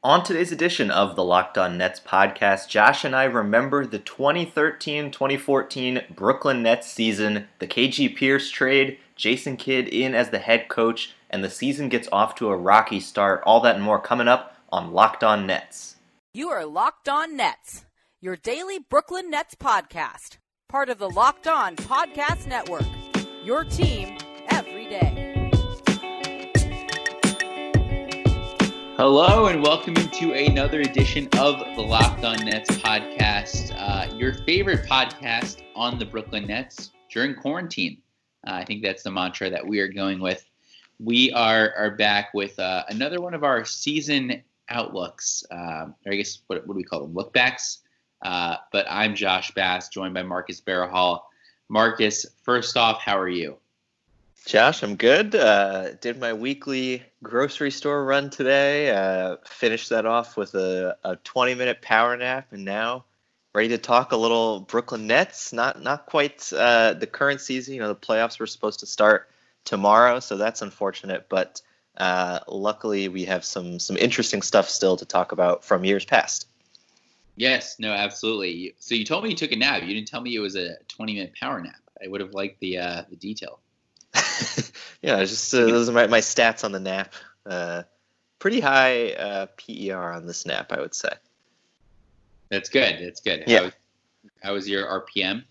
On today's edition of the Locked On Nets podcast, Josh and I remember the 2013-2014 Brooklyn Nets season, the KG Pierce trade, Jason Kidd in as the head coach, and the season gets off to a rocky start. All that and more coming up on Locked On Nets. You are Locked On Nets, your daily Brooklyn Nets podcast, part of the Locked On Podcast Network, your team every day. Hello and welcome into another edition of the Locked On Nets podcast, your favorite podcast on the Brooklyn Nets during quarantine. I think that's the mantra that we are going with. We are back with another one of our season outlooks, or I guess what do we call them, lookbacks? But I'm Josh Bass, joined by Marcus Barahal. Marcus, first off, how are you? Josh, I'm good. Did my weekly grocery store run today. Finished that off with a 20-minute power nap, and now ready to talk a little Brooklyn Nets. Not quite the current season. You know, the playoffs were supposed to start tomorrow, so that's unfortunate. But luckily, we have some interesting stuff still to talk about from years past. Yes, no, absolutely. So you told me you took a nap. You didn't tell me it was a 20-minute power nap. I would have liked the detail. Yeah, just those are my stats on the nap. Pretty high PER on this nap, I would say. That's good. That's good. Yeah. How was your RPM?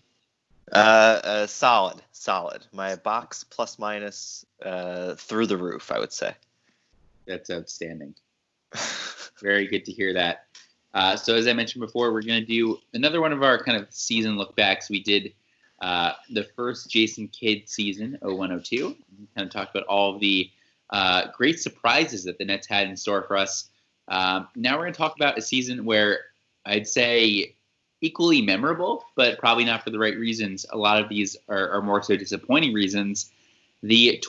Solid. My box plus minus through the roof, I would say. That's outstanding. Very good to hear that. So as I mentioned before, we're going to do another one of our kind of season look backs. We did the first Jason Kidd season, 01-02. We kind of talked about all of the great surprises that the Nets had in store for us. Now we're going to talk about a season where I'd say equally memorable, but probably not for the right reasons. A lot of these are more so disappointing reasons. The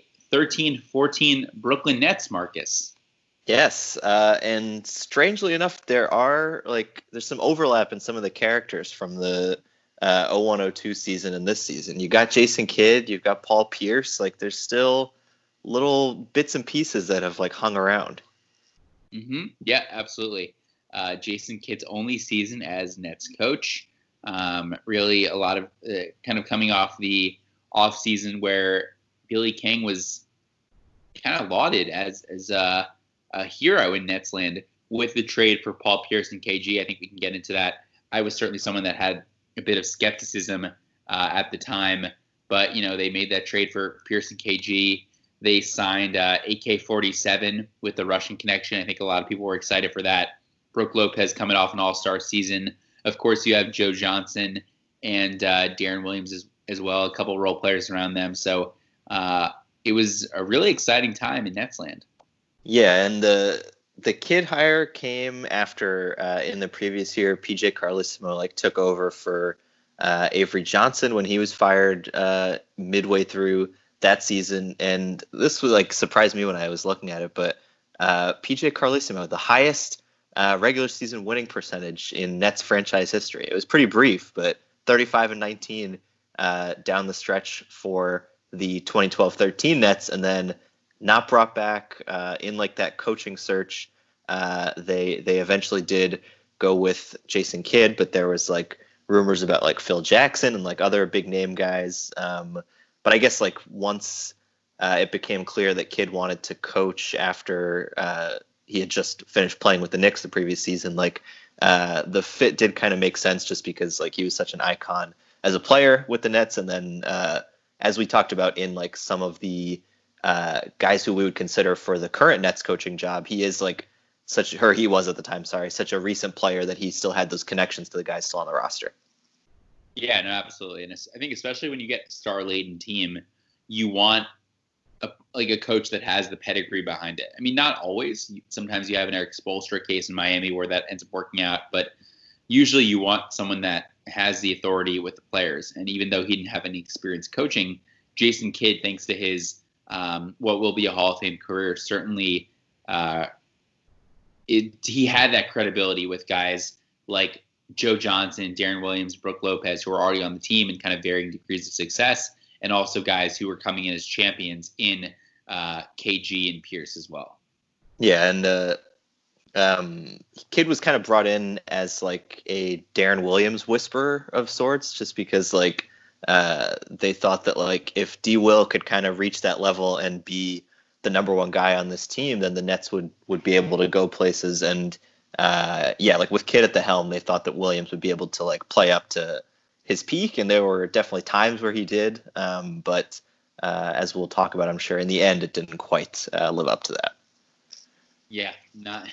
2013-14 Brooklyn Nets, Marcus. Yes, and strangely enough, there's some overlap in some of the characters from the 01-02 season and this season. You got Jason Kidd, you've got Paul Pierce. Like, there's still little bits and pieces that have hung around. Mm-hmm. Yeah, absolutely. Jason Kidd's only season as Nets coach. Really, a lot of kind of coming off the off season where Billy King was kind of lauded as a hero in Nets land with the trade for Paul Pierce and KG. I think we can get into that. I was certainly someone that had a bit of skepticism at the time, but they made that trade for Pierce and KG. They signed AK-47 with the Russian connection. I think a lot of people were excited for that. Brook Lopez coming off an all-star season. Of course, you have Joe Johnson and Darren Williams as well, a couple role players around them. So it was a really exciting time in Netsland. Yeah, and the Kidd hire came after in the previous year, PJ Carlesimo took over for Avery Johnson when he was fired midway through that season, and this was surprised me when I was looking at it. But PJ Carlesimo, the highest regular season winning percentage in Nets franchise history. It was pretty brief, but 35-19 down the stretch for the 2012-13 Nets, and then not brought back in that coaching search. They eventually did go with Jason Kidd, but there was rumors about Phil Jackson and other big name guys. But I guess once it became clear that Kidd wanted to coach after he had just finished playing with the Knicks the previous season, the fit did kind of make sense just because he was such an icon as a player with the Nets, and then as we talked about in some of the guys who we would consider for the current Nets coaching job, he is he was at the time, such a recent player that he still had those connections to the guys still on the roster. Yeah, no, absolutely. And I think especially when you get a star-laden team, you want a coach that has the pedigree behind it. I mean, not always. Sometimes you have an Eric Spoelstra case in Miami where that ends up working out, but usually you want someone that has the authority with the players. And even though he didn't have any experience coaching, Jason Kidd, thanks to his what will be a Hall of Fame career, certainly he had that credibility with guys like Joe Johnson, Darren Williams, Brook Lopez, who are already on the team in kind of varying degrees of success, and also guys who were coming in as champions in KG and Pierce as well. Yeah, and Kidd was kind of brought in as like a Darren Williams whisperer of sorts, just because like they thought that like if D. Will could kind of reach that level and be the number one guy on this team, then the Nets would be able to go places. And like with Kidd at the helm, they thought that Williams would be able to like play up to his peak, and there were definitely times where he did. But as we'll talk about, I'm sure in the end, it didn't quite live up to that. Yeah, not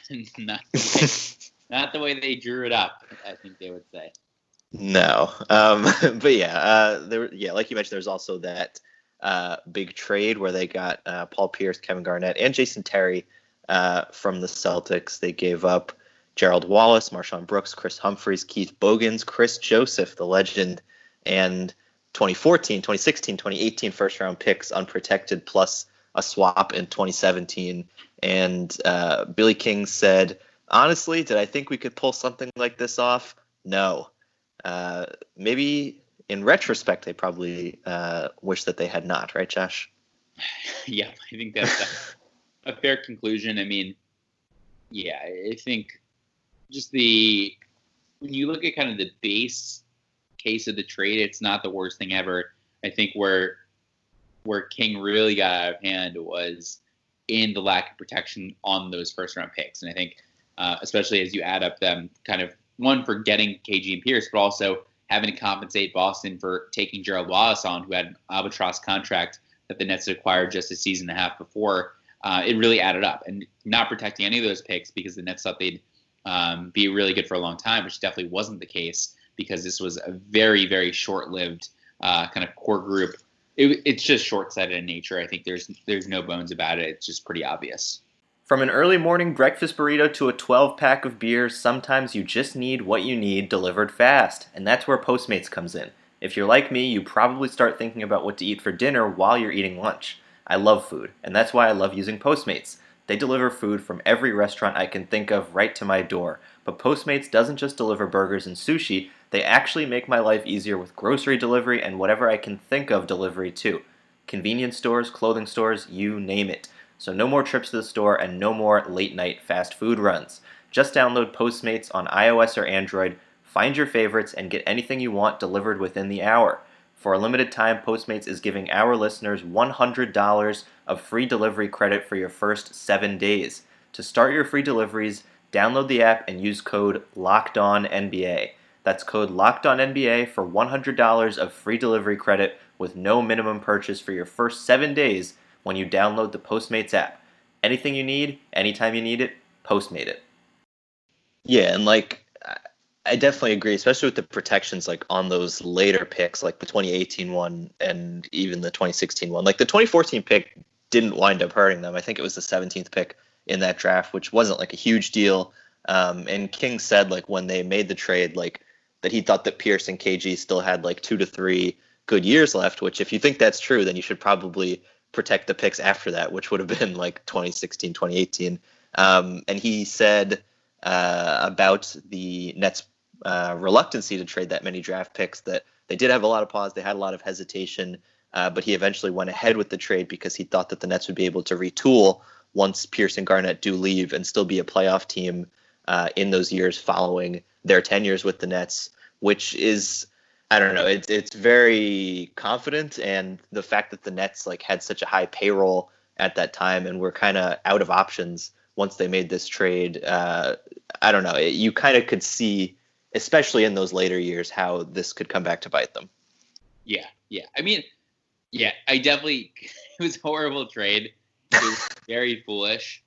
the way they drew it up, I think they would say. No, but like you mentioned, there's also that big trade where they got Paul Pierce, Kevin Garnett, and Jason Terry from the Celtics. They gave up Gerald Wallace, Marshawn Brooks, Chris Humphries, Keith Bogans, Chris Joseph, the legend, and 2014, 2016, 2018 first-round picks unprotected, plus a swap in 2017. And Billy King said, honestly, did I think we could pull something like this off? No. Maybe in retrospect, they probably wish that they had not, right, Josh? Yeah, I think that's a fair conclusion. I mean, yeah, I think just when you look at kind of the base case of the trade, it's not the worst thing ever. I think where King really got out of hand was in the lack of protection on those first round picks. And I think, especially as you add up them kind of one for getting KG and Pierce, but also having to compensate Boston for taking Gerald Wallace on, who had an albatross contract that the Nets had acquired just a season and a half before. It really added up, and not protecting any of those picks because the Nets thought they'd be really good for a long time, which definitely wasn't the case because this was a very, very short-lived kind of core group. It's just short-sighted in nature. I think there's no bones about it. It's just pretty obvious. From an early morning breakfast burrito to a 12-pack of beer, sometimes you just need what you need delivered fast, and that's where Postmates comes in. If you're like me, you probably start thinking about what to eat for dinner while you're eating lunch. I love food, and that's why I love using Postmates. They deliver food from every restaurant I can think of right to my door. But Postmates doesn't just deliver burgers and sushi, they actually make my life easier with grocery delivery and whatever I can think of delivery too. Convenience stores, clothing stores, you name it. So no more trips to the store and no more late-night fast food runs. Just download Postmates on iOS or Android, find your favorites, and get anything you want delivered within the hour. For a limited time, Postmates is giving our listeners $100 of free delivery credit for your first 7 days. To start your free deliveries, download the app and use code LOCKEDONNBA. That's code LOCKEDONNBA for $100 of free delivery credit with no minimum purchase for your first 7 days when you download the Postmates app. Anything you need, anytime you need it, Postmate it. Yeah, and like I definitely agree, especially with the protections like on those later picks, like the 2018 one and even the 2016 one. Like the 2014 pick didn't wind up hurting them. I think it was the 17th pick in that draft, which wasn't like a huge deal. And King said like when they made the trade, like that he thought that Pierce and KG still had like 2 to 3 good years left, which if you think that's true, then you should probably protect the picks after that, which would have been like 2016, 2018. And he said about the Nets' reluctancy to trade that many draft picks that they did have a lot of pause, they had a lot of hesitation, but he eventually went ahead with the trade because he thought that the Nets would be able to retool once Pierce and Garnett do leave and still be a playoff team in those years following their tenures with the Nets, which is, I don't know, it's very confident. And the fact that the Nets like had such a high payroll at that time and were kind of out of options once they made this trade, I don't know, you kind of could see, especially in those later years, how this could come back to bite them. Yeah. I mean, yeah, I definitely, it was a horrible trade. It was very foolish.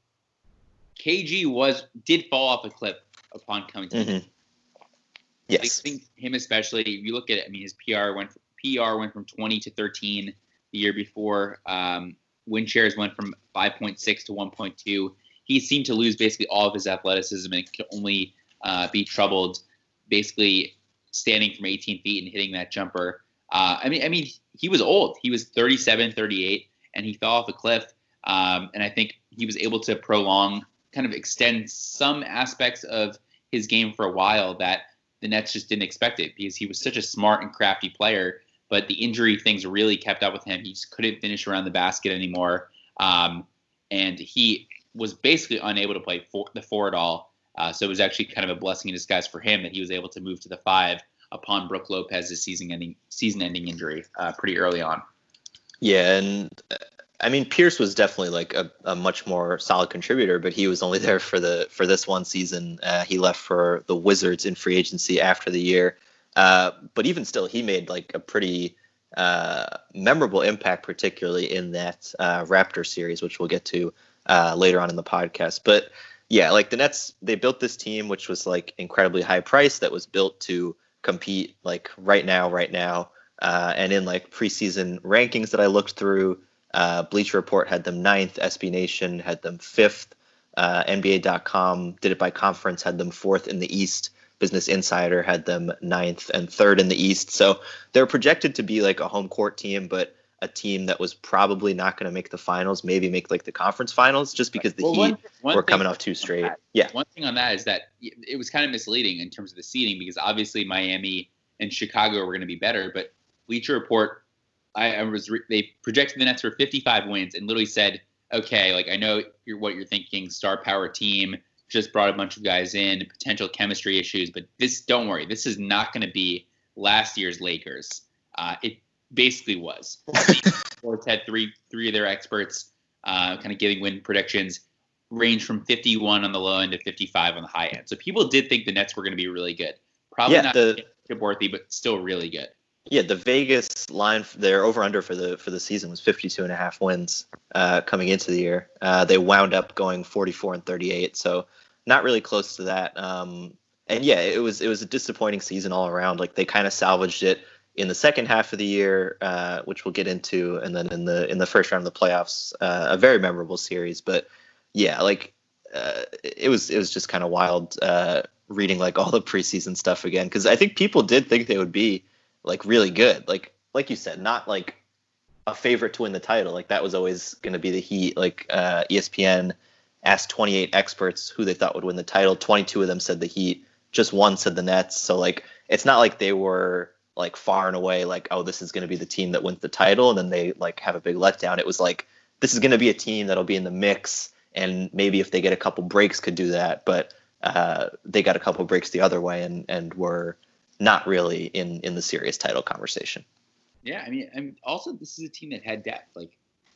KG did fall off a cliff upon coming to the Nets. Yes. I think him especially, if you look at it, I mean, his PR went from 20 to 13 the year before. Win shares went from 5.6 to 1.2. He seemed to lose basically all of his athleticism and could only be troubled basically standing from 18 feet and hitting that jumper. I mean, he was old. He was 37, 38, and he fell off a cliff. And I think he was able to kind of extend some aspects of his game for a while that the Nets just didn't expect it because he was such a smart and crafty player. But the injury things really kept up with him. He just couldn't finish around the basket anymore. And he was basically unable to play the 4 at all. So it was actually kind of a blessing in disguise for him that he was able to move to the 5 upon Brook Lopez's season-ending injury pretty early on. Yeah, and I mean Pierce was definitely like a much more solid contributor, but he was only there for this one season. He left for the Wizards in free agency after the year. But even still, he made like a pretty memorable impact, particularly in that Raptor series, which we'll get to later on in the podcast. But yeah, like the Nets, they built this team, which was like incredibly high priced, that was built to compete like right now. And in like preseason rankings that I looked through, Bleacher Report had them 9th, SB Nation had them 5th, NBA.com did it by conference, had them 4th in the East. Business Insider had them 9th and 3rd in the East. So they're projected to be like a home court team, but a team that was probably not going to make the finals, maybe make like the conference finals, just because the Heat were coming off 2 straight. Yeah. One thing on that is that it was kind of misleading in terms of the seeding, because obviously Miami and Chicago were going to be better, but Bleacher Report, they projected the Nets for 55 wins and literally said, okay, like I know what you're thinking, star power team, just brought a bunch of guys in, potential chemistry issues, but don't worry, this is not going to be last year's Lakers. It basically was. Sports had three of their experts kind of giving win predictions, range from 51 on the low end to 55 on the high end. So people did think the Nets were going to be really good. Probably not worthy, but still really good. Yeah, the Vegas line, their over-under for the season was 52.5 wins coming into the year. They wound up going 44-38, so not really close to that. And yeah, it was a disappointing season all around. Like they kind of salvaged it in the second half of the year, which we'll get into, and then in the first round of the playoffs, a very memorable series. But yeah, like it was just kind of wild reading like all the preseason stuff again, because I think people did think they would be like really good, like you said, not like a favorite to win the title. Like that was always going to be the Heat. Like ESPN asked 28 experts who they thought would win the title. 22 of them said the Heat. Just 1 said the Nets. So like it's not like they were like far and away like, oh, this is going to be the team that wins the title, and then they like have a big letdown. It was like, this is going to be a team that'll be in the mix, and maybe if they get a couple breaks could do that. But they got a couple breaks the other way and were not really in the serious title conversation. Yeah, I mean, also this is a team that had depth. Like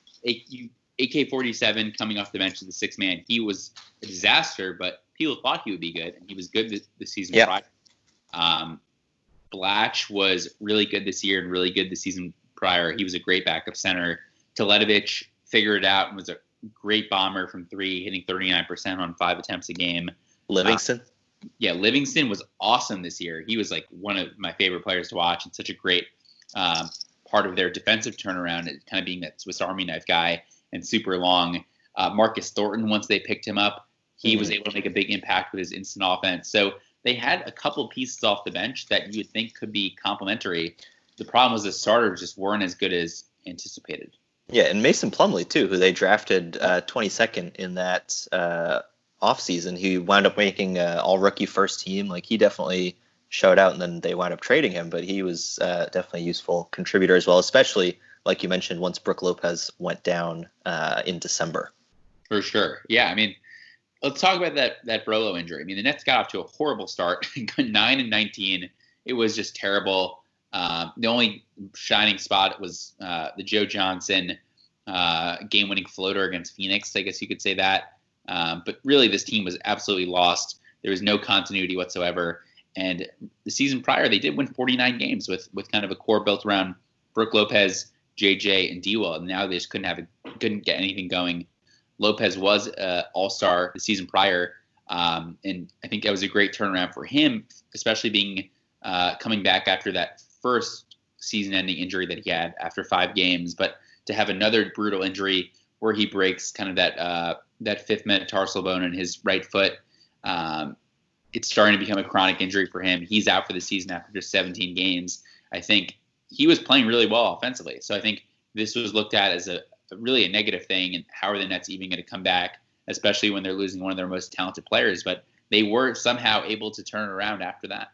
AK-47 coming off the bench as the 6th man, he was a disaster, but people thought he would be good, and he was good the season prior. Blatch was really good this year and really good the season prior. He was a great backup center. Teletovic figured it out and was a great bomber from 3, hitting 39% on 5 attempts a game. Livingston? Livingston was awesome this year. He was like one of my favorite players to watch, and such a great part of their defensive turnaround, kind of being that Swiss Army knife guy and super long. Marcus Thornton, once they picked him up, he was able to make a big impact with his instant offense. So they had a couple pieces off the bench that you would think could be complementary. The problem was the starters just weren't as good as anticipated. Yeah, and Mason Plumlee, too, who they drafted 22nd in that offseason. He wound up making all-rookie first team. Like, he definitely showed out, and then they wound up trading him. But he was definitely a useful contributor as well, especially, like you mentioned, once Brook Lopez went down in December. For sure. Yeah, I mean, let's talk about that Brolo injury. I mean, the Nets got off to a horrible start, 9-19. It was just terrible. The only shining spot was the Joe Johnson game-winning floater against Phoenix. I guess you could say that. But really, this team was absolutely lost. There was no continuity whatsoever. And the season prior, they did win 49 games with kind of a core built around Brook Lopez, JJ, and D-Will. And now they just couldn't get anything going. Lopez was all-star the season prior, and I think that was a great turnaround for him, especially being coming back after that first season-ending injury that he had after 5 games. But to have another brutal injury where he breaks kind of that fifth metatarsal bone in his right foot, it's starting to become a chronic injury for him. He's out for the season after just 17 games. I think he was playing really well offensively, so I think this was looked at as really a negative thing, and how are the Nets even going to come back, especially when they're losing one of their most talented players? But they were somehow able to turn it around after that.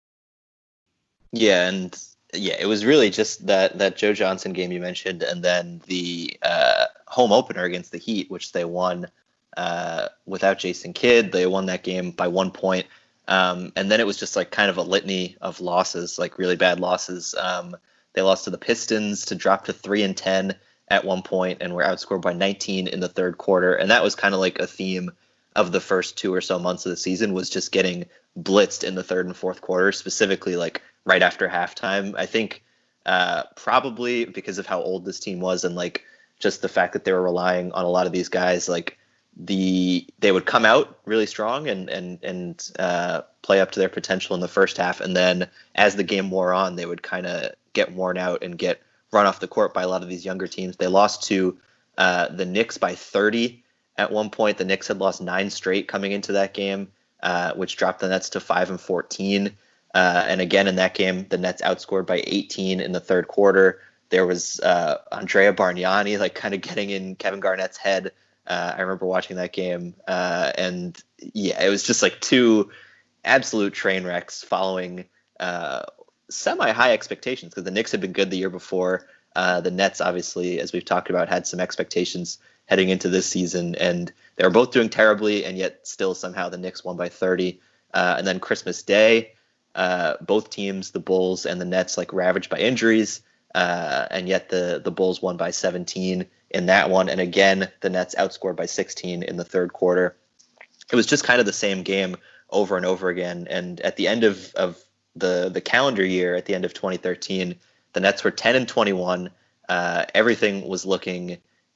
Yeah, and yeah, it was really just that Joe Johnson game you mentioned, and then the home opener against the Heat, which they won without Jason Kidd. They won that game by 1 point. And then it was just like kind of a litany of losses, like really bad losses. They lost to the Pistons to drop to 3-10 at 1 point and were outscored by 19 in the third quarter. And that was kind of like a theme of the first 2 or so months of the season, was just getting blitzed in the third and fourth quarter, specifically like right after halftime. I think probably because of how old this team was and like just the fact that they were relying on a lot of these guys, like they would come out really strong and play up to their potential in the first half, and then as the game wore on, they would kind of get worn out and get run off the court by a lot of these younger teams. They lost to the Knicks by 30 at 1 point. The Knicks had lost 9 straight coming into that game, which dropped the Nets to 5-14. And again in that game, the Nets outscored by 18 in the third quarter. There was Andrea Bargnani like kind of getting in Kevin Garnett's head. I remember watching that game, and yeah, it was just like 2 absolute train wrecks following semi-high expectations, because the Knicks had been good the year before. The Nets, obviously, as we've talked about, had some expectations heading into this season, and they were both doing terribly, and yet still somehow the Knicks won by 30. And then Christmas Day, both teams, the Bulls and the Nets, like ravaged by injuries, and yet the Bulls won by 17 in that one. And again, the Nets outscored by 16 in the third quarter. It was just kind of the same game over and over again. And at the end of the calendar year, at the end of 2013, the Nets were 10-21. Everything was looking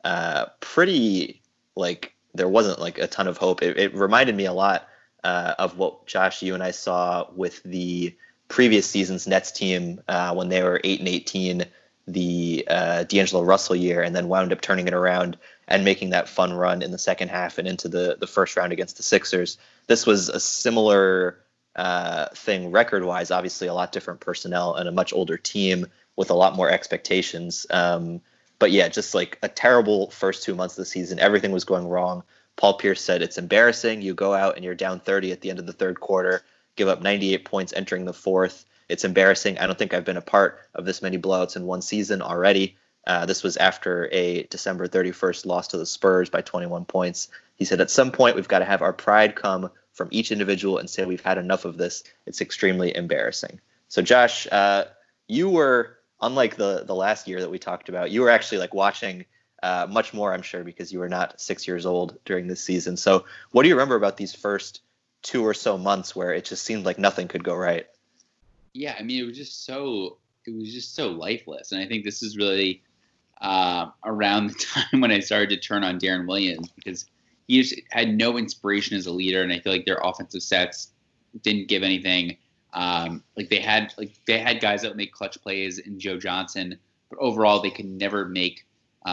pretty like there wasn't like a ton of hope. It reminded me a lot of what, Josh, you and I saw with the previous season's Nets team when they were 8-18, the D'Angelo Russell year, and then wound up turning it around and making that fun run in the second half and into the first round against the Sixers. This was a similar thing record-wise, obviously a lot different personnel and a much older team with a lot more expectations. But yeah, just like a terrible first 2 months of the season. Everything was going wrong. Paul Pierce said it's embarrassing. You go out and you're down 30 at the end of the third quarter, give up 98 points entering the fourth. It's embarrassing. I don't think I've been a part of this many blowouts in one season already. This was after a December 31st loss to the Spurs by 21 points. He said, at some point, we've got to have our pride come from each individual and say we've had enough of this. It's extremely embarrassing. So, Josh, you were, unlike the last year that we talked about, you were actually like watching much more, I'm sure, because you were not 6 years old during this season. So what do you remember about these first 2 or so months where it just seemed like nothing could go right? Yeah, I mean, it was just so lifeless. And I think this is really around the time when I started to turn on Deron Williams, because he just had no inspiration as a leader, and I feel like their offensive sets didn't give anything. They had guys that would make clutch plays in Joe Johnson, but overall they could never make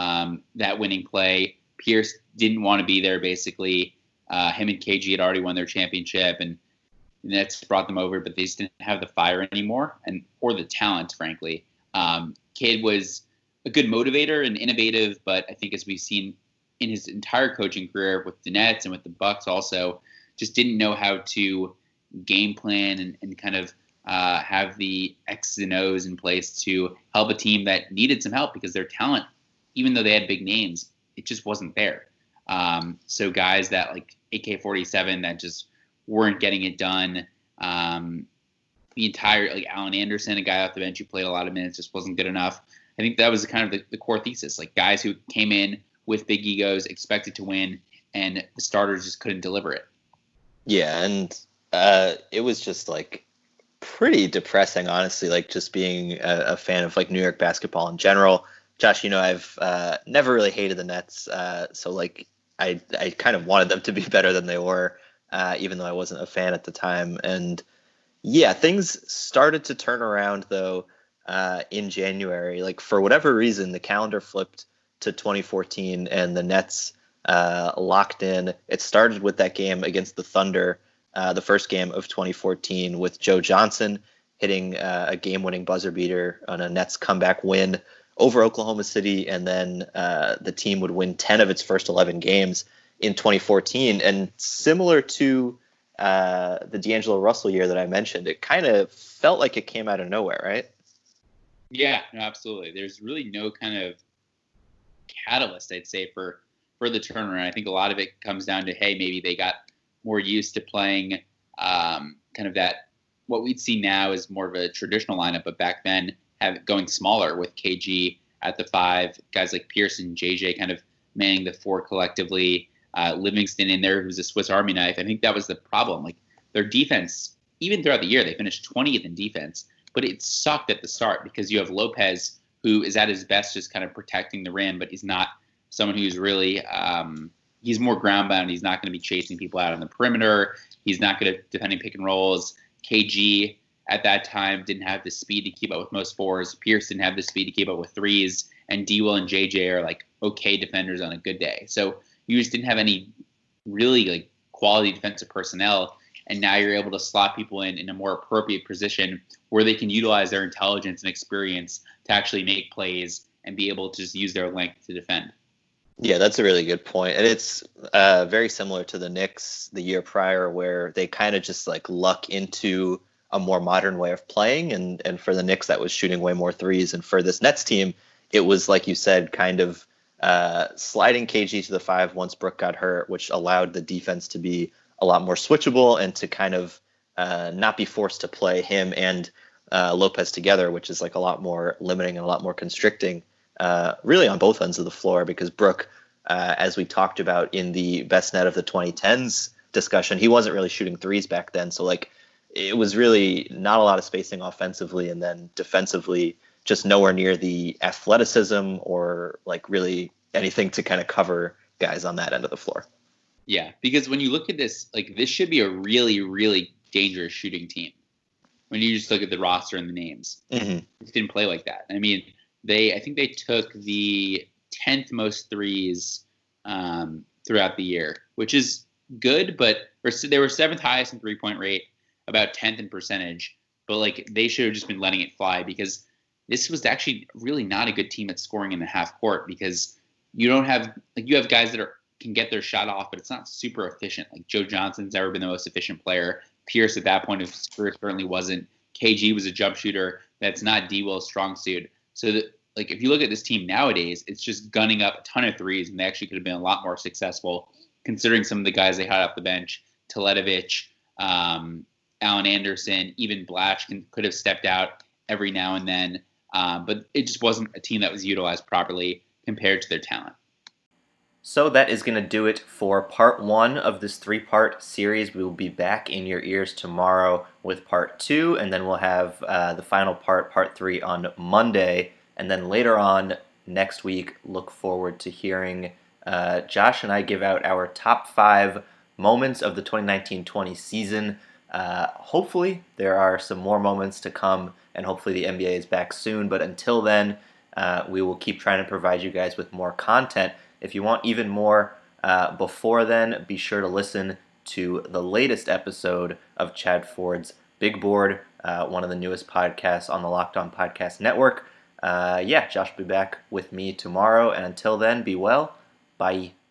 that winning play. Pierce didn't want to be there, basically. Him and KG had already won their championship, and the Nets brought them over, but they just didn't have the fire anymore, or the talent, frankly. Kidd was a good motivator and innovative, but I think as we've seen in his entire coaching career with the Nets and with the Bucks also, just didn't know how to game plan and kind of have the X's and O's in place to help a team that needed some help, because their talent, even though they had big names, it just wasn't there. So guys that like AK-47 that just weren't getting it done. The entire, like Alan Anderson, a guy off the bench who played a lot of minutes, just wasn't good enough. I think that was kind of the core thesis, like guys who came in with big egos, expected to win, and the starters just couldn't deliver it. Yeah, and it was just like pretty depressing, honestly, like just being a fan of like New York basketball in general. Josh, you know, I've never really hated the Nets, so like I kind of wanted them to be better than they were, even though I wasn't a fan at the time. And yeah, things started to turn around though in January. Like for whatever reason, the calendar flipped to 2014 and the Nets locked in. It started with that game against the Thunder, the first game of 2014, with Joe Johnson hitting a game-winning buzzer beater on a Nets comeback win over Oklahoma City, and then the team would win 10 of its first 11 games in 2014. And similar to the D'Angelo Russell year that I mentioned, it kind of felt like it came out of nowhere, right? Yeah, no, absolutely. There's really no kind of catalyst, I'd say, for for the turnaround. I think a lot of it comes down to, hey, maybe they got more used to playing kind of that, what we'd see now is more of a traditional lineup, but back then going smaller with KG at the 5, guys like Pearson, JJ kind of manning the 4 collectively, Livingston in there, who's a Swiss Army knife. I think that was the problem. Like their defense, even throughout the year, they finished 20th in defense, but it sucked at the start because you have Lopez, who is at his best just kind of protecting the rim, but he's not someone who's really he's more ground bound. He's not going to be chasing people out on the perimeter. He's not good at defending pick and rolls. KG at that time didn't have the speed to keep up with most 4s. Pierce didn't have the speed to keep up with 3s. And D-Will and JJ are like okay defenders on a good day. So you just didn't have any really like quality defensive personnel. And now you're able to slot people in a more appropriate position where they can utilize their intelligence and experience to actually make plays and be able to just use their length to defend. Yeah, that's a really good point. And it's very similar to the Knicks the year prior, where they kind of just like luck into a more modern way of playing. And for the Knicks, that was shooting way more 3s. And for this Nets team, it was, like you said, kind of sliding KG to the 5 once Brook got hurt, which allowed the defense to be a lot more switchable and to kind of not be forced to play him and Lopez together, which is like a lot more limiting and a lot more constricting. Really on both ends of the floor, because Brook, as we talked about in the best net of the 2010s discussion, he wasn't really shooting 3s back then. So like it was really not a lot of spacing offensively, and then defensively just nowhere near the athleticism or like really anything to kind of cover guys on that end of the floor. Yeah, because when you look at this, like this should be a really, really dangerous shooting team. When you just look at the roster and the names, It didn't play like that. I mean, I think they took the 10th most 3s throughout the year, which is good, but they were 7th highest in 3-point rate, about 10th in percentage, but like they should have just been letting it fly, because this was actually really not a good team at scoring in the half court, because you don't have, like you have guys that can get their shot off, but it's not super efficient. Like Joe Johnson's never been the most efficient player. Pierce at that point of his career certainly wasn't. KG was a jump shooter. That's not D-Will's strong suit. So that, like, if you look at this team nowadays, it's just gunning up a ton of 3s, and they actually could have been a lot more successful considering some of the guys they had off the bench. Teletovic, Allen Anderson, even Blatch could have stepped out every now and then. But it just wasn't a team that was utilized properly compared to their talent. So that is going to do it for part 1 of this 3-part series. We will be back in your ears tomorrow with part 2, and then we'll have the final part 3, on Monday. And then later on next week, look forward to hearing Josh and I give out our top 5 moments of the 2019-20 season. Hopefully there are some more moments to come, and hopefully the NBA is back soon. But until then, we will keep trying to provide you guys with more content. If you want even more before then, be sure to listen to the latest episode of Chad Ford's Big Board, one of the newest podcasts on the Locked On Podcast Network. Josh will be back with me tomorrow, and until then, be well. Bye.